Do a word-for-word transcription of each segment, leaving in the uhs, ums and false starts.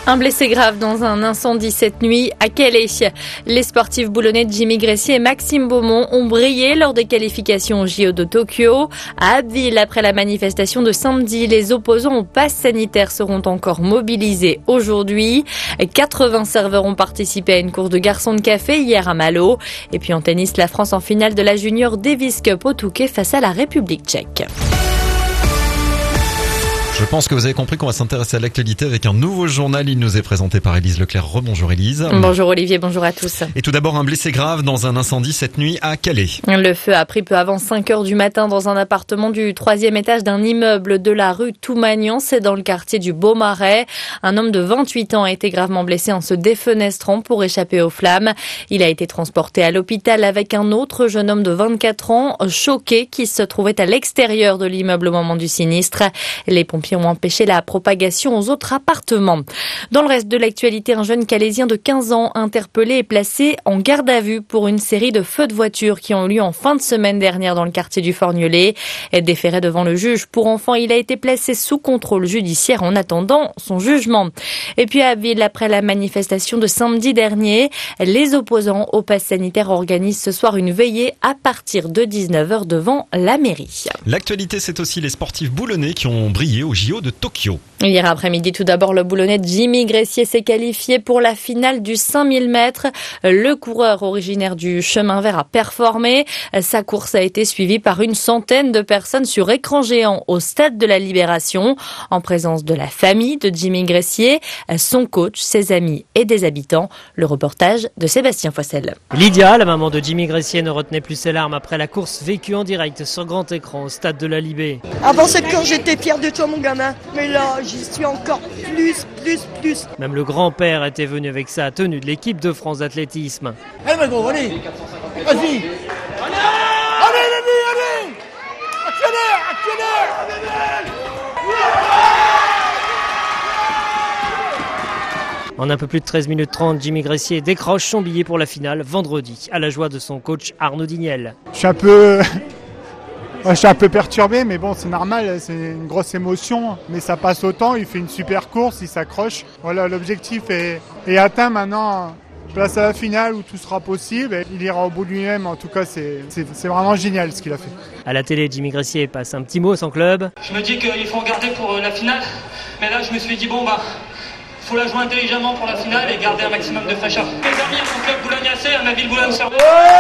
Un blessé grave dans un incendie cette nuit à Calais. Les sportifs boulonnais Jimmy Gressier et Maxime Beaumont ont brillé lors des qualifications au J O de Tokyo. À Abbeville, après la manifestation de samedi, les opposants au pass sanitaire seront encore mobilisés aujourd'hui. quatre-vingts serveurs ont participé à une course de garçons de café hier à Malo. Et puis en tennis, la France en finale de la Junior Davis Cup au Touquet face à la République tchèque. Je pense que vous avez compris qu'on va s'intéresser à l'actualité avec un nouveau journal. Il nous est présenté par Élise Leclerc. Rebonjour Élise. Bonjour Olivier, bonjour à tous. Et tout d'abord, un blessé grave dans un incendie cette nuit à Calais. Le feu a pris peu avant cinq heures du matin dans un appartement du troisième étage d'un immeuble de la rue Toumagnan. C'est dans le quartier du Beaumarais. Un homme de vingt-huit ans a été gravement blessé en se défenestrant pour échapper aux flammes. Il a été transporté à l'hôpital avec un autre jeune homme de vingt-quatre ans, choqué, qui se trouvait à l'extérieur de l'immeuble au moment du sinistre. Les pompiers ont empêché la propagation aux autres appartements. Dans le reste de l'actualité, un jeune calaisien de quinze ans interpellé et placé en garde à vue pour une série de feux de voiture qui ont eu lieu en fin de semaine dernière dans le quartier du Forgnelet. Déféré devant le juge pour enfants, il a été placé sous contrôle judiciaire en attendant son jugement. Et puis à Abbeville, après la manifestation de samedi dernier, les opposants au pass sanitaire organisent ce soir une veillée à partir de dix-neuf heures devant la mairie. L'actualité, c'est aussi les sportifs boulonnais qui ont brillé au J O de Tokyo. Hier après-midi, tout d'abord, le boulonnais Jimmy Gressier s'est qualifié pour la finale du cinq mille mètres. Le coureur originaire du chemin vert a performé. Sa course a été suivie par une centaine de personnes sur écran géant au stade de la Libération, en présence de la famille de Jimmy Gressier, son coach, ses amis et des habitants. Le reportage de Sébastien Foissel. Lydia, la maman de Jimmy Gressier, ne retenait plus ses larmes après la course vécue en direct sur grand écran au stade de la Libé. Avant cette course, j'étais fier de toi, mon gamin. Mais là, j'y suis encore plus, plus, plus. Même le grand-père était venu avec sa tenue de l'équipe de France d'athlétisme. Allez, ma gros, allez. Vas-y. Allez, allez, allez, allez. Accélère, accélère. En un peu plus de treize minutes trente, Jimmy Gressier décroche son billet pour la finale vendredi, à la joie de son coach Arnaud Dignel. Je suis un peu... Je suis un peu perturbé, mais bon, c'est normal, c'est une grosse émotion, mais ça passe au temps, il fait une super course, il s'accroche. Voilà, l'objectif est, est atteint maintenant, place à la finale où tout sera possible, il ira au bout de lui-même, en tout cas, c'est, c'est, c'est vraiment génial ce qu'il a fait. À la télé, Jimmy Gressier passe un petit mot à son club. Je me dis qu'il faut regarder pour la finale, mais là je me suis dit, bon bah, faut la jouer intelligemment pour la finale et garder un maximum de fraîcheur. Mes amis, à mon club Boulogne-A C, à ma ville Boulogne-sur-Mer.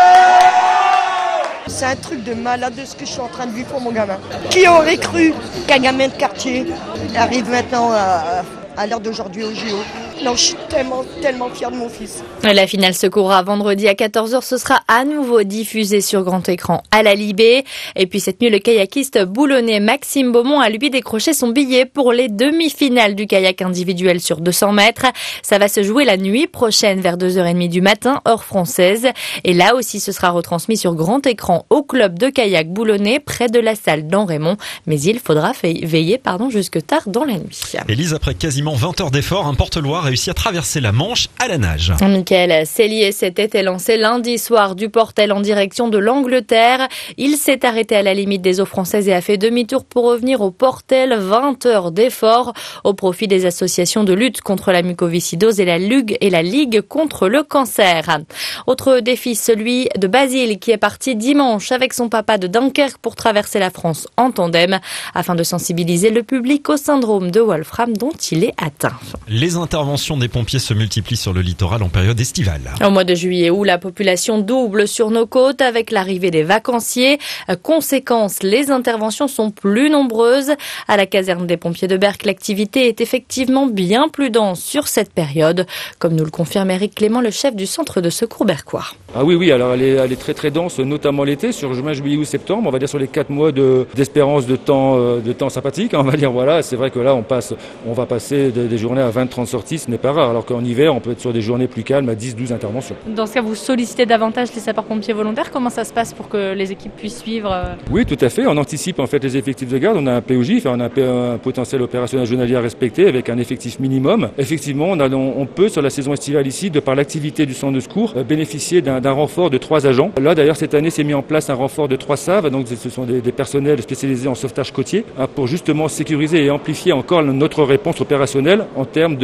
C'est un truc de malade de ce que je suis en train de vivre pour mon gamin. Qui aurait cru qu'un gamin de quartier arrive maintenant à, à l'heure d'aujourd'hui au J O? Non, je suis tellement, tellement fière de mon fils. La finale se courra vendredi à quatorze heures. Ce sera à nouveau diffusé sur grand écran à la Libé. Et puis cette nuit, le kayakiste boulonnais Maxime Beaumont a lui décroché son billet pour les demi-finales du kayak individuel sur deux cents mètres. Ça va se jouer la nuit prochaine vers deux heures trente du matin, heure française. Et là aussi, ce sera retransmis sur grand écran au club de kayak boulonnais près de la salle d'Enrémont. Mais il faudra veiller pardon, jusque tard dans la nuit. Élise, après quasiment vingt heures d'efforts, un porte-loire réussi à traverser la Manche à la nage. Michael Cellier s'était lancé lundi soir du Portel en direction de l'Angleterre. Il s'est arrêté à la limite des eaux françaises et a fait demi-tour pour revenir au Portel. vingt heures d'efforts au profit des associations de lutte contre la mucoviscidose et la Ligue et la Ligue contre le cancer. Autre défi, celui de Basile qui est parti dimanche avec son papa de Dunkerque pour traverser la France en tandem afin de sensibiliser le public au syndrome de Wolfram dont il est atteint. Les interventions des pompiers se multiplient sur le littoral en période estivale. Au mois de juillet où la population double sur nos côtes avec l'arrivée des vacanciers. Conséquence, les interventions sont plus nombreuses. À la caserne des pompiers de Berck, l'activité est effectivement bien plus dense sur cette période, comme nous le confirme Éric Clément, le chef du centre de secours berquois. Ah oui, oui, alors elle est, elle est très très dense, notamment l'été, sur juin, juillet ou septembre, on va dire sur les quatre mois de, d'espérance de temps, euh, de temps sympathique, on va dire voilà, c'est vrai que là on passe, on va passer des, des journées à vingt trente sorties, ce n'est pas rare, alors qu'en hiver on peut être sur des journées plus calmes à dix douze interventions. Dans ce cas, vous sollicitez davantage les sapeurs-pompiers volontaires, comment ça se passe pour que les équipes puissent suivre? Oui, tout à fait, on anticipe en fait les effectifs de garde, on a un P O J, on a un, un potentiel opérationnel journalier à respecter avec un effectif minimum. Effectivement, on, a, on, on peut sur la saison estivale ici, de par l'activité du centre de secours, euh, bénéficier d'un, d'un renfort de trois agents. Là d'ailleurs cette année s'est mis en place un renfort de trois S A V, donc ce sont des, des personnels spécialisés en sauvetage côtier, hein, pour justement sécuriser et amplifier encore notre réponse opérationnelle en termes de, de secours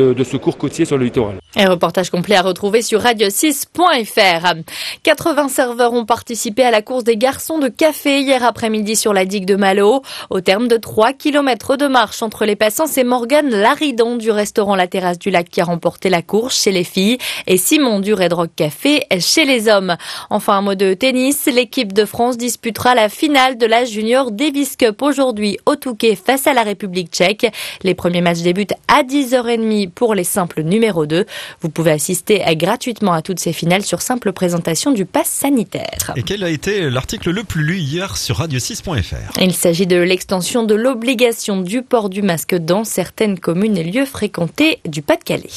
parcours côtier sur le littoral. Un reportage complet à retrouver sur radio six point f r. quatre-vingts serveurs ont participé à la course des garçons de café hier après-midi sur la digue de Malo. Au terme de trois kilomètres de marche entre les passants, c'est Morgane Laridon du restaurant La Terrasse du Lac qui a remporté la course chez les filles et Simon du Red Rock Café chez les hommes. Enfin, un mot de tennis. L'équipe de France disputera la finale de la Junior Davis Cup aujourd'hui au Touquet face à la République tchèque. Les premiers matchs débutent à dix heures trente pour les simples numéro deux. Vous pouvez assister gratuitement à toutes ces finales sur simple présentation du pass sanitaire. Et quel a été l'article le plus lu hier sur radio six point f r? Il s'agit de l'extension de l'obligation du port du masque dans certaines communes et lieux fréquentés du Pas-de-Calais.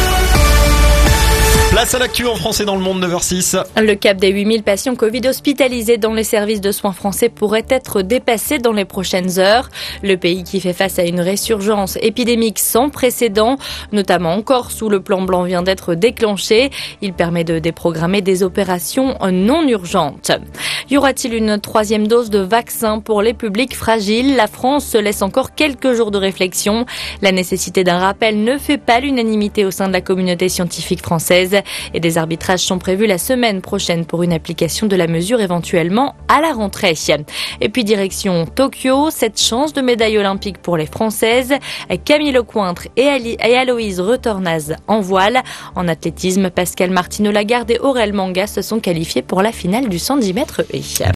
Place à l'actu en français dans le monde, neuf heures six. Le cap des huit mille patients Covid hospitalisés dans les services de soins français pourrait être dépassé dans les prochaines heures. Le pays qui fait face à une résurgence épidémique sans précédent, notamment en Corse où le plan blanc vient d'être déclenché. Il permet de déprogrammer des opérations non urgentes. Y aura-t-il une troisième dose de vaccin pour les publics fragiles? La France se laisse encore quelques jours de réflexion. La nécessité d'un rappel ne fait pas l'unanimité au sein de la communauté scientifique française. Et des arbitrages sont prévus la semaine prochaine pour une application de la mesure éventuellement à la rentrée. Et puis direction Tokyo, cette chance de médaille olympique pour les Françaises. Camille Lecointre et, Ali, et Aloïse Retornaz en voile. En athlétisme, Pascal Martino-Lagarde et Aurel Manga se sont qualifiés pour la finale du cent dix mètres haies.